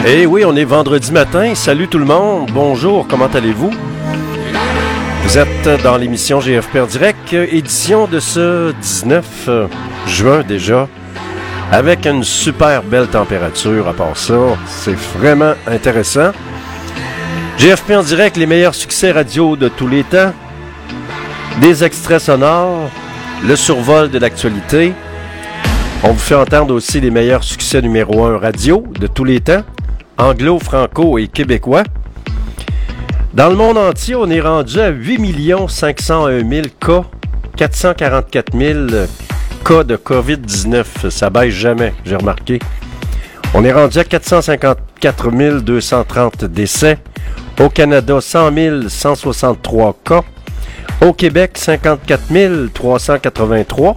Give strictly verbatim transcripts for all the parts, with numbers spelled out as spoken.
Eh oui, on est vendredi matin. Salut tout le monde. Bonjour, comment allez-vous? Vous êtes dans l'émission G F P en direct, édition de ce dix-neuf juin déjà, avec une super belle température. À part ça, c'est vraiment intéressant. G F P en direct, les meilleurs succès radio de tous les temps, des extraits sonores, le survol de l'actualité. On vous fait entendre aussi les meilleurs succès numéro un radio de tous les temps, anglo, franco et québécois. Dans le monde entier, on est rendu à huit millions cinq cent un mille cas, quatre cent quarante-quatre mille cas de covid dix-neuf. Ça baisse jamais, j'ai remarqué. On est rendu à quatre cent cinquante-quatre mille deux cent trente décès. Au Canada, cent mille cent soixante-trois cas. Au Québec, cinquante-quatre mille trois cent quatre-vingt-trois.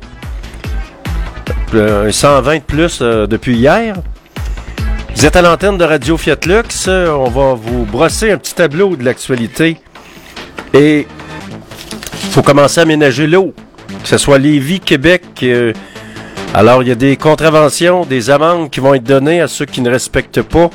Euh, cent vingt de plus euh, depuis hier. Vous êtes à l'antenne de Radio Fiat Lux. On va vous brosser un petit tableau de l'actualité. Et il faut commencer à ménager l'eau. Que ce soit Lévis, Québec. Euh, alors, il y a des contraventions, des amendes qui vont être données à ceux qui ne respectent pas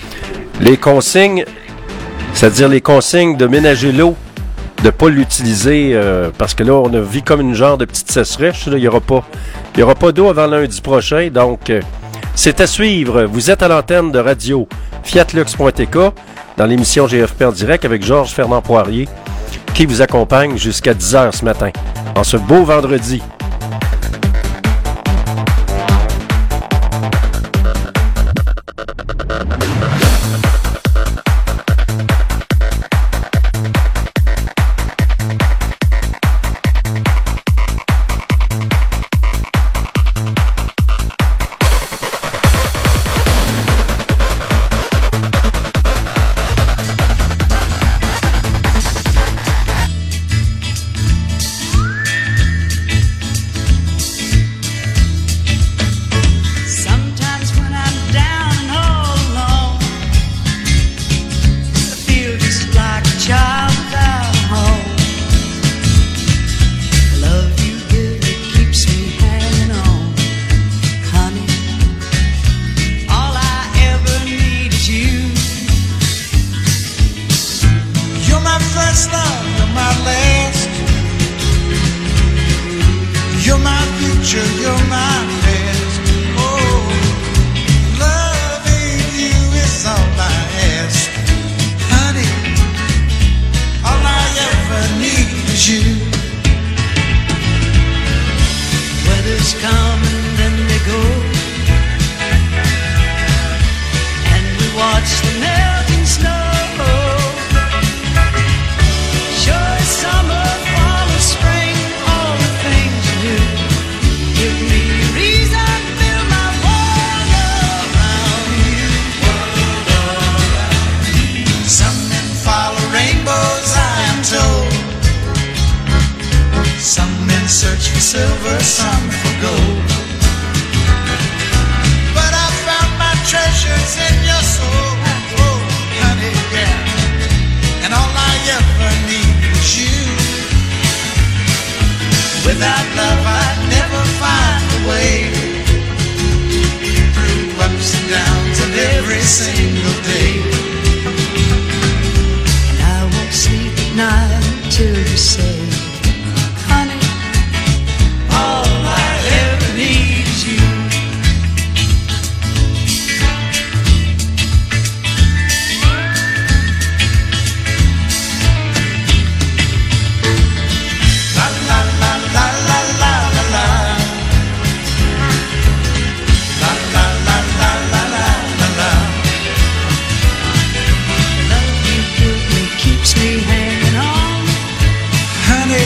les consignes, c'est-à-dire les consignes de ménager l'eau, de ne pas l'utiliser, euh, parce que là, on a vu comme une genre de petite sécheresse. Là, il n'y aura pas, il y aura pas d'eau avant lundi prochain, donc euh, c'est à suivre. Vous êtes à l'antenne de radio fiatlux point t k dans l'émission G F P en direct avec Georges Fernand Poirier qui vous accompagne jusqu'à dix heures ce matin, en ce beau vendredi. Honey,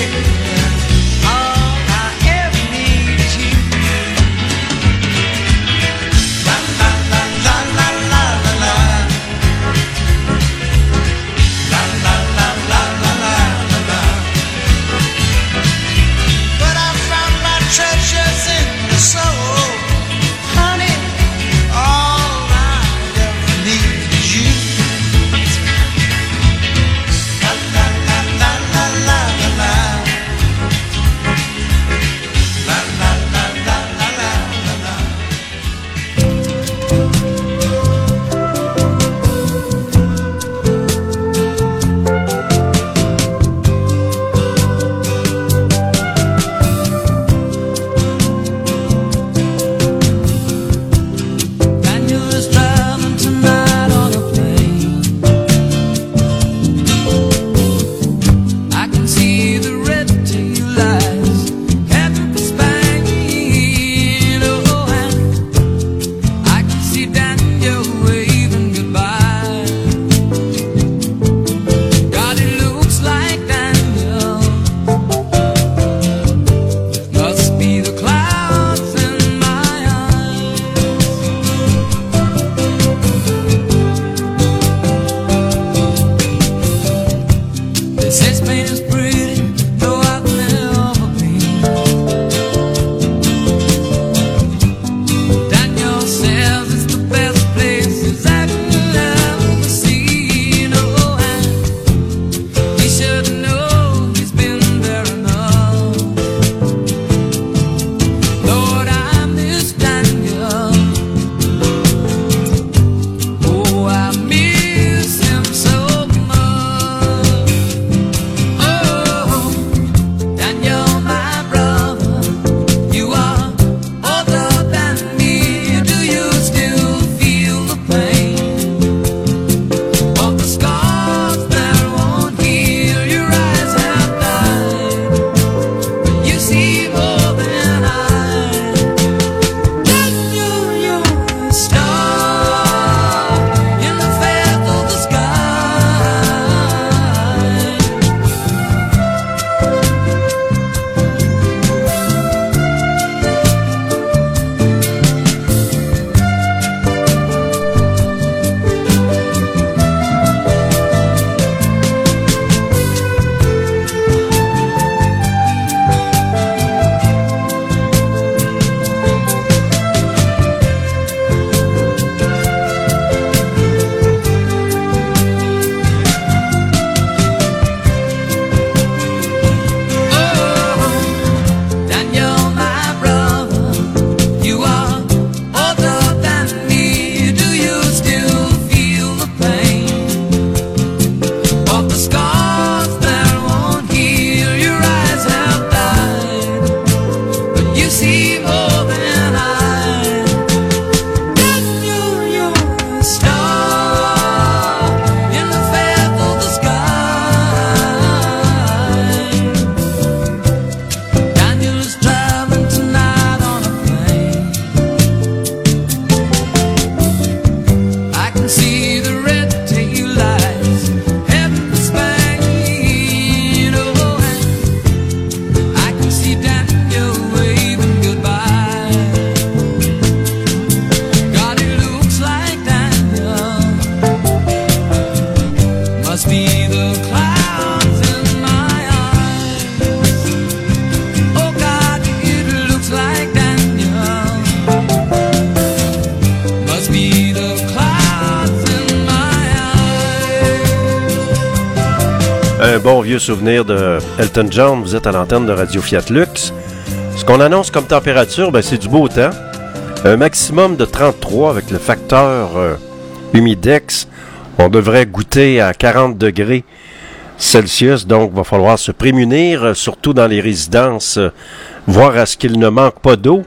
Un bon vieux souvenir de Elton John. Vous êtes à l'antenne de Radio Fiat Lux. Ce qu'on annonce comme température, ben, c'est du beau temps. Un maximum de trente-trois avec le facteur euh, humidex. On devrait goûter à quarante degrés Celsius, donc il va falloir se prémunir, surtout dans les résidences, euh, voir à ce qu'il ne manque pas d'eau.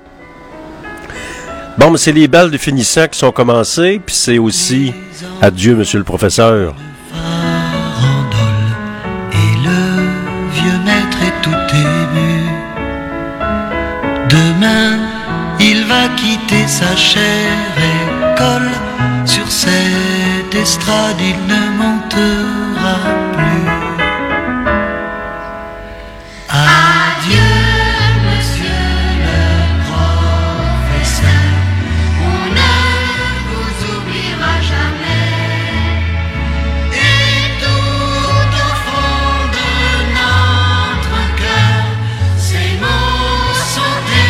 Bon, mais c'est les balles de finissant qui sont commencées, puis c'est aussi adieu, monsieur le professeur. Demain, il va quitter sa chère école. Sur cette estrade, il ne montera plus. Adieu, monsieur le professeur. On ne vous oubliera jamais. Et tout au fond de notre cœur, ces mots sont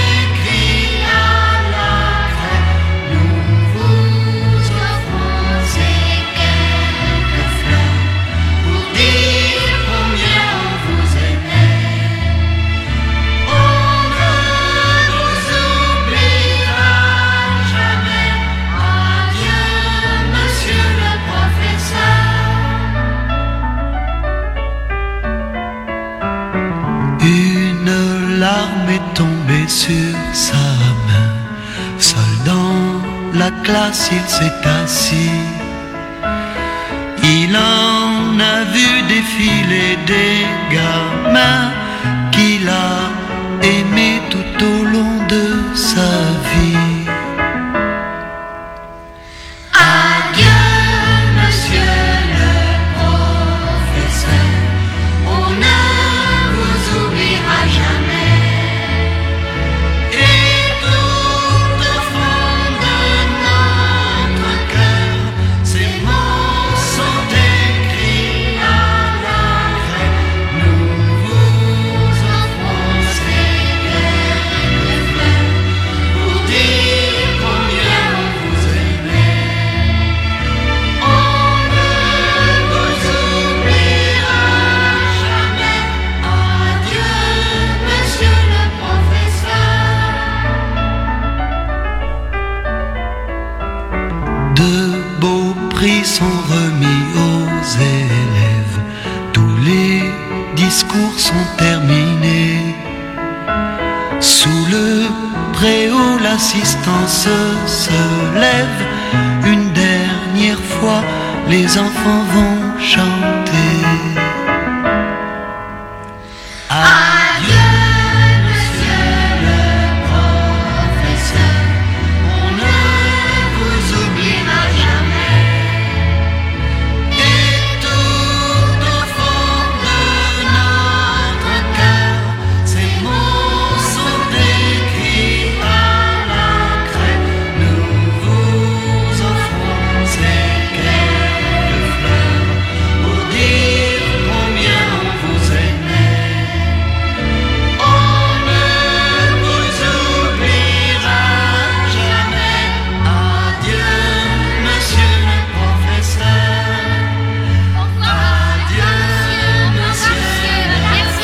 tombé sur sa main. Seul dans la classe il s'est assis. Il en a vu défiler des gars sont terminées. Sous le préau, l'assistance se lève. Une dernière fois, les enfants vont chanter. Adieu, monsieur le professeur, on ne vous oubliera jamais. Et tout au fond de notre cœur, ces mots sont écrits à la craie. Nous vous offrons ces quelques fleurs pour dire combien on vous aimait. On ne vous oubliera jamais. Adieu, monsieur le professeur. Adieu, monsieur le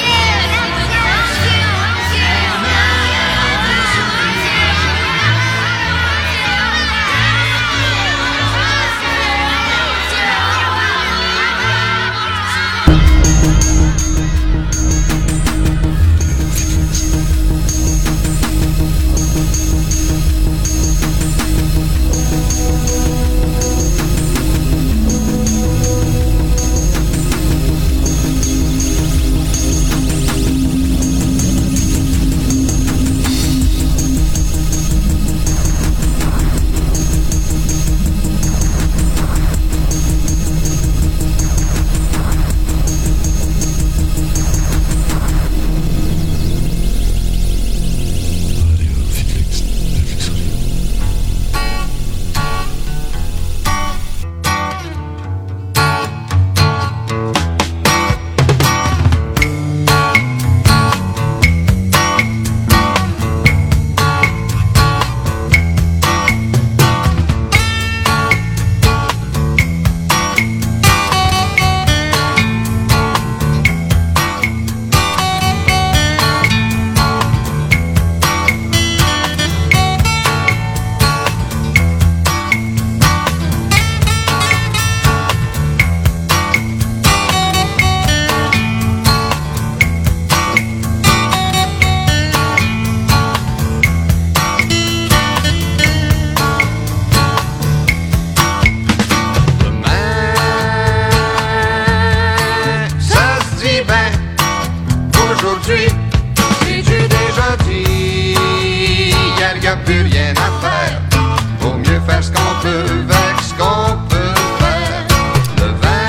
aujourd'hui, c'est-tu déjà dit? Y'a y a plus rien à faire. Vaut mieux faire ce qu'on peut avec ce qu'on peut faire. Le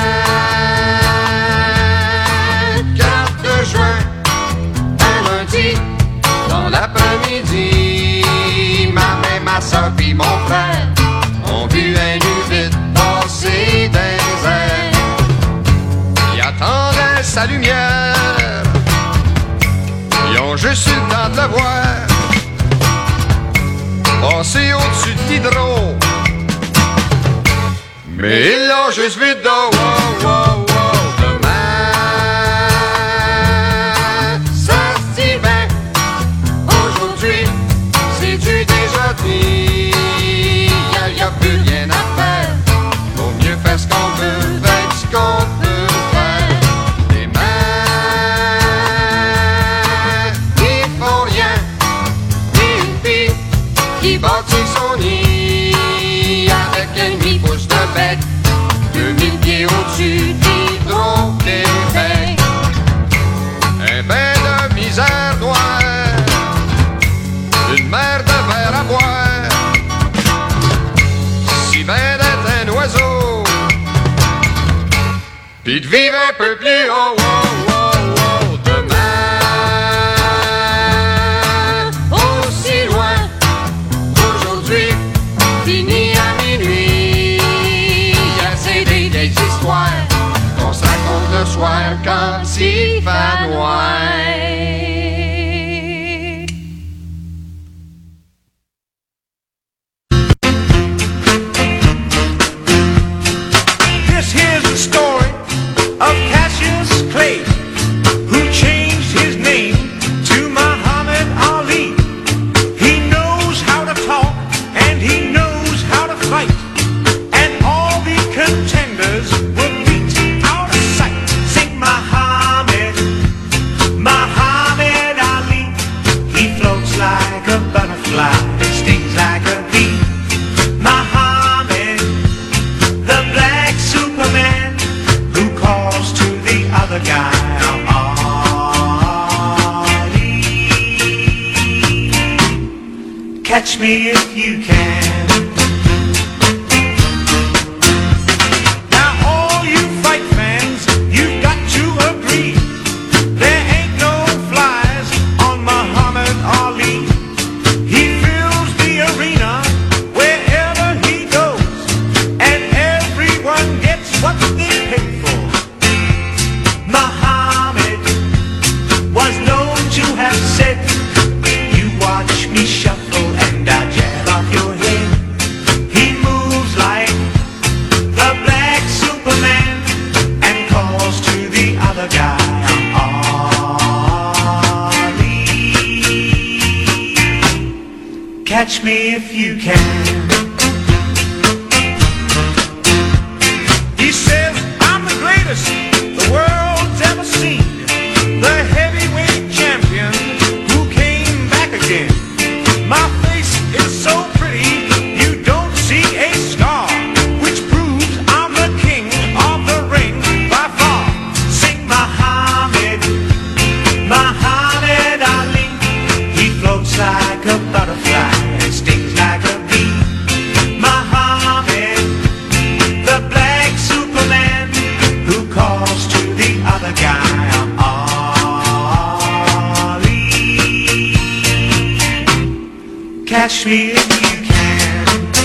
vingt-quatre juin, un lundi, dans l'après-midi, ma mère, ma soeur pis mon frère ont vu un nu vite passer dans les airs. Il attendait sa lumière. Ils ont juste eu le temps de le voir passer au-dessus de l'hydro. Mais ils l'ont juste vu de dos. Wow, wow, wow. Demain, ça se dit bien. Aujourd'hui, c'est-tu déjà dit? Y'a y a plus rien à faire. Vaut mieux faire ce qu'on veut avec ce qu'on peut faire. Des mères qui font rien, et une fille qui bâtit son nid avec un demi-pouce de bec, deux mille pieds au-dessus d'Hydro-Québec. Un bain de misère noire, une mer de verre à boire, si bien d'être un oiseau, pis de vivre un peu plus haut. Oh, oh, oh, demain, aussi loin, aujourd'hui, fini à minuit. Y'a c'est des vieilles histoires qu'on se raconte le soir quand il fait noir. This here's the story of Cassius Clay. Catch me if you can. Now all you fight fans, you've got to agree, there ain't no flies on Muhammad Ali. He fills the arena wherever he goes, and everyone gets what they pay for. Muhammad was known to have said, you watch me shuffle and I jab off your head. He moves like the black Superman and calls to the other guy, I'm Ali. Catch me if you can. He says, I'm the greatest the world's ever seen, the heavyweight champion who came back again. My face is so pretty, you don't see a scar, which proves I'm the king of the ring by far. Sing Muhammad, Muhammad Ali. He floats like a butterfly and stings like a bee. Muhammad, the black Superman who calls to the other guy, I'm Ali. Catch me if you can.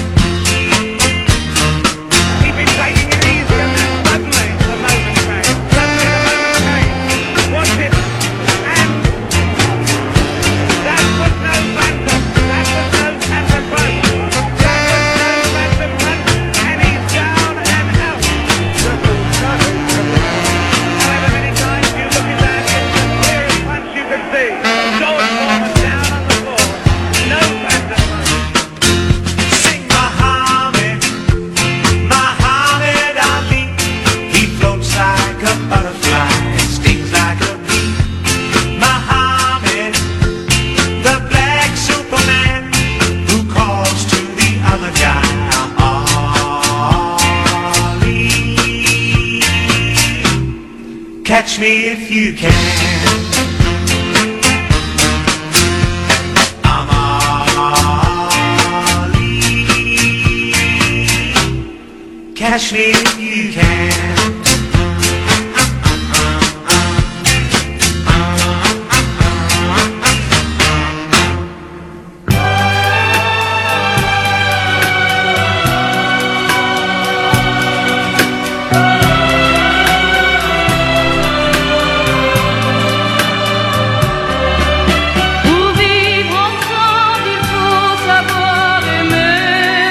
Keep it taking it easy and then suddenly the moment came. Suddenly the moment came. Watch it. And that was no phantom. That was no phantom punch. That was no phantom punch. And he's down and out. However many times you look at that, it's the clearest punch you can see. George Foreman down on the floor. No phantom punch. Sing Muhammad, Muhammad Ali. He floats like a butterfly and stings like a bee. Muhammad, the black Superman who calls to the other guy, I'm Ali. Catch me if you can. I'm Ali. Catch me if you can. Pour vivre ensemble, il faut savoir aimer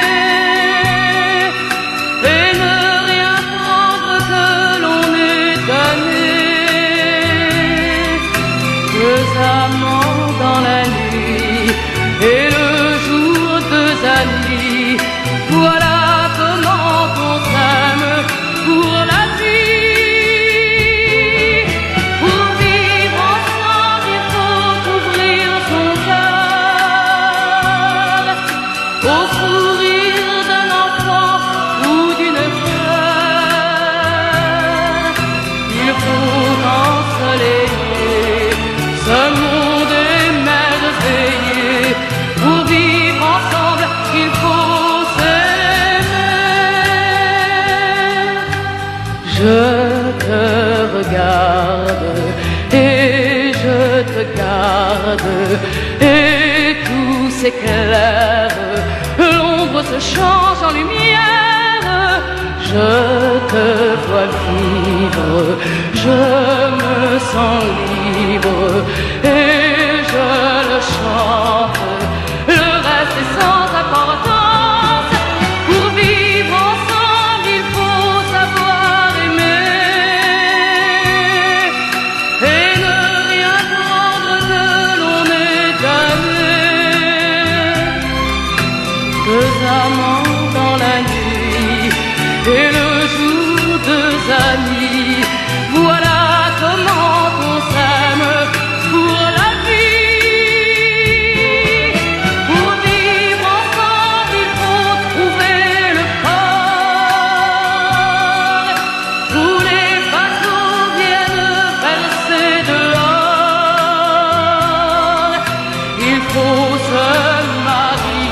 et ne rien prendre que l'on est donné. Deux amants dans la nuit et le jour deux amis. Voilà comment on s'aime pour la vie. Pour vivre ensemble, il faut ouvrir son cœur au sourire d'un enfant ou d'une fleur. Il faut ensoleiller ce monde émerveillé. Pour vivre ensemble, il faut s'aimer. Je te regarde et je te garde et tout s'éclaire. L'ombre se change en lumière. Je te vois vivre, je me sens libre et je le chante. Le reste est sans importance. Pour vivre ensemble, il faut savoir aimer et ne rien prendre que l'on est donné. Deux amants dans la nuit et le jour deux amis. Voilà comment on s'aime pour la vie. Pour vivre ensemble, il faut trouver le port où les bateaux viennent verser de l'or. Il faut se marier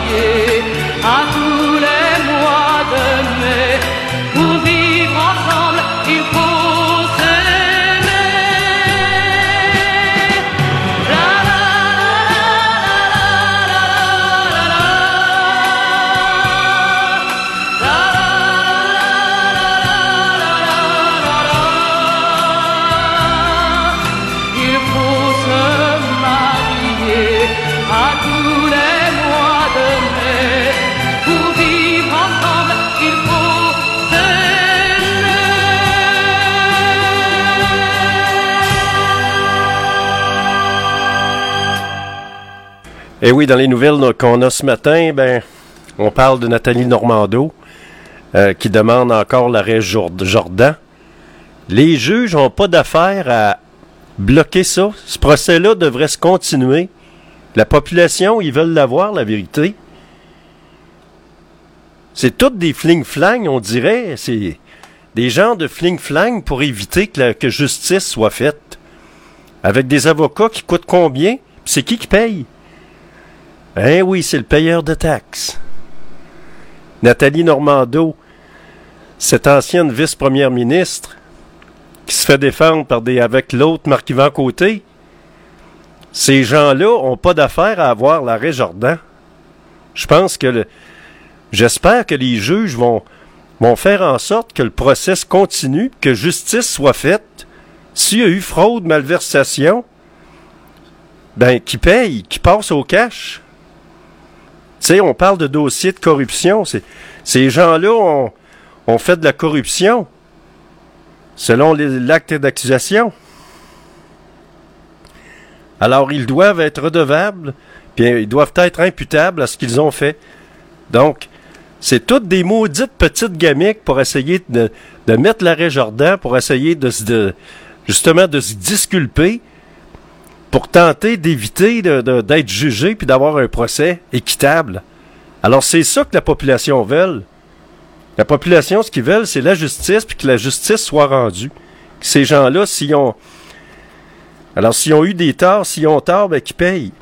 Et oui, dans les nouvelles qu'on a ce matin, ben, on parle de Nathalie Normando euh, qui demande encore l'arrêt Jordan. Les juges n'ont pas d'affaire à bloquer ça. Ce procès-là devrait se continuer. La population, ils veulent l'avoir, la vérité. C'est toutes des fling-flang, on dirait. C'est des genres de fling-flang pour éviter que, la, que justice soit faite. Avec des avocats qui coûtent combien? Puis c'est qui qui paye? Eh oui, c'est le payeur de taxes. Nathalie Normando, cette ancienne vice-première ministre, qui se fait défendre par des avec l'autre Marc-Yvan Côté, ces gens-là ont pas d'affaire à avoir l'arrêt Jordan. Je pense que le, j'espère que les juges vont, vont faire en sorte que le procès continue, que justice soit faite. S'il y a eu fraude, malversation, ben, qui paye, qui passe au cash. Tu sais, on parle de dossiers de corruption. C'est, ces gens-là ont, ont fait de la corruption selon les, l'acte d'accusation. Alors, ils doivent être redevables, puis ils doivent être imputables à ce qu'ils ont fait. Donc, c'est toutes des maudites petites gamiques pour essayer de, de mettre l'arrêt Jordan, pour essayer de, de justement de se disculper, pour tenter d'éviter de, de, d'être jugé puis d'avoir un procès équitable. Alors, c'est ça que la population veut. La population, ce qu'ils veulent, c'est la justice, puis que la justice soit rendue. Que ces gens-là, s'ils ont... Alors, s'ils ont eu des torts, s'ils ont tort, ben, qu'ils payent.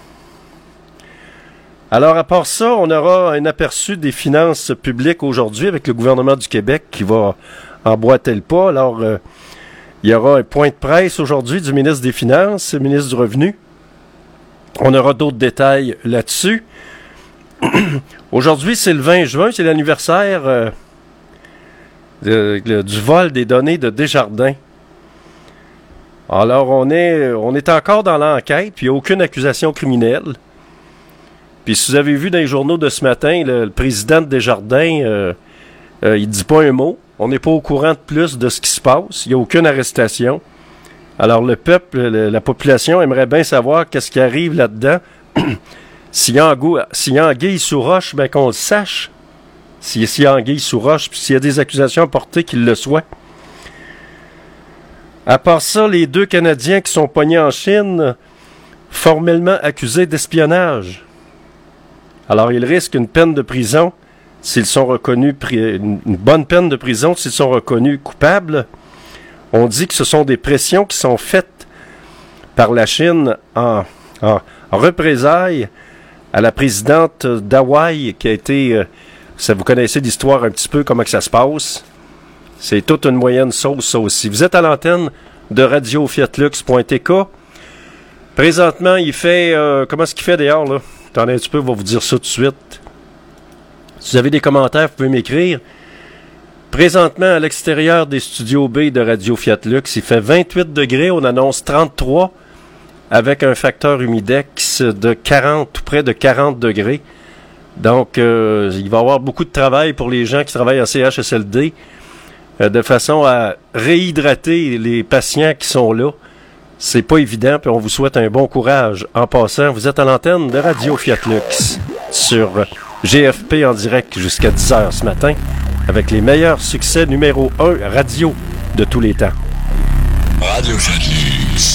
Alors, à part ça, on aura un aperçu des finances publiques aujourd'hui avec le gouvernement du Québec qui va emboîter le pas. Alors, euh, il y aura un point de presse aujourd'hui du ministre des Finances, le ministre du Revenu. On aura d'autres détails là-dessus. Aujourd'hui, c'est le vingt juin, c'est l'anniversaire euh, de, de, du vol des données de Desjardins. Alors, on est, on est encore dans l'enquête, puis il n'y a aucune accusation criminelle. Puis si vous avez vu dans les journaux de ce matin, le, le président de Desjardins, euh, euh, il dit pas un mot. On n'est pas au courant de plus de ce qui se passe. Il n'y a aucune arrestation. Alors le peuple, le, la population aimerait bien savoir qu'est-ce qui arrive là-dedans. S'il y a anguille, s'il y a anguille sous roche, ben qu'on le sache. S'il, s'il y a anguille sous roche, puis s'il y a des accusations portées, qu'il le soit. À part ça, les deux Canadiens qui sont pognés en Chine, formellement accusés d'espionnage. Alors, ils risquent une peine de prison s'ils sont reconnus, une bonne peine de prison s'ils sont reconnus coupables. On dit que ce sont des pressions qui sont faites par la Chine en, en, en représailles à la présidente d'Hawaï qui a été... Euh, ça, vous connaissez l'histoire un petit peu, comment que ça se passe. C'est toute une moyenne sauce, ça aussi. Vous êtes à l'antenne de radio fiat lux point t k. Présentement, il fait... Euh, comment est-ce qu'il fait d'ailleurs, là? Attendez un petit peu, on va vous dire ça tout de suite. Si vous avez des commentaires, vous pouvez m'écrire. Présentement, à l'extérieur des studios B de Radio Fiat Lux, il fait vingt-huit degrés, on annonce trente-trois, avec un facteur humidex de quarante, tout près de quarante degrés. Donc, euh, il va y avoir beaucoup de travail pour les gens qui travaillent en C H S L D, euh, de façon à réhydrater les patients qui sont là. C'est pas évident, puis on vous souhaite un bon courage. En passant, vous êtes à l'antenne de Radio Fiat Lux sur G F P en direct jusqu'à dix heures ce matin, avec les meilleurs succès numéro un radio de tous les temps. Radio Fiat Lux.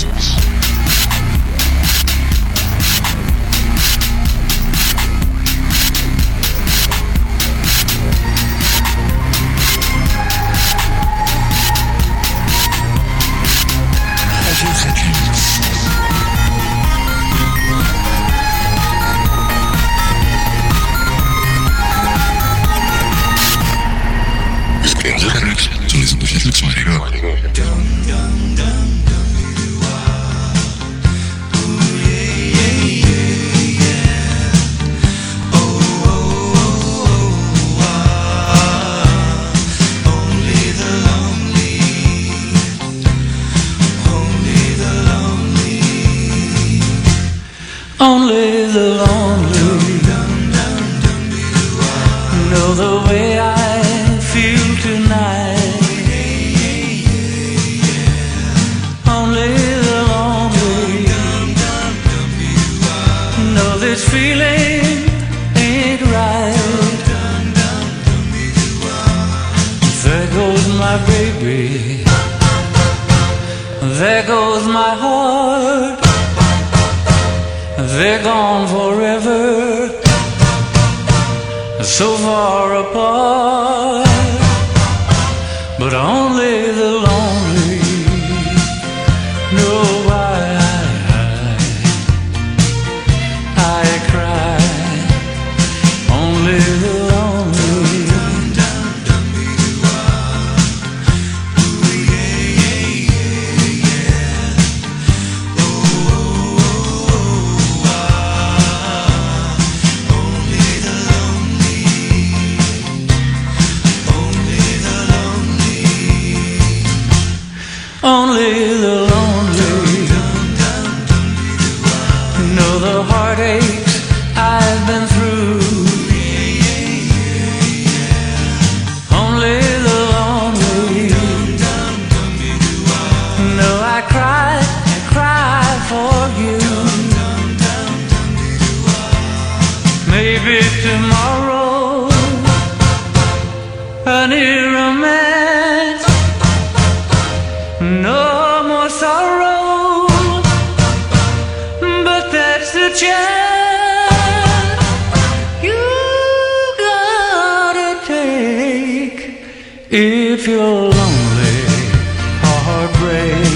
Only the lonely know the way I feel tonight. Only the lonely know the this feeling ain't right. There goes my baby, there goes my heart, they're gone forever, so far apart. But only the lonely know why I, I cry. Only the lonely. Only the lonely know the heartaches I've been through. Only the lonely know I cried, I cried for you. Maybe tomorrow a new romance, no more sorrow, but that's the chance you gotta take if you're lonely or heartbreak.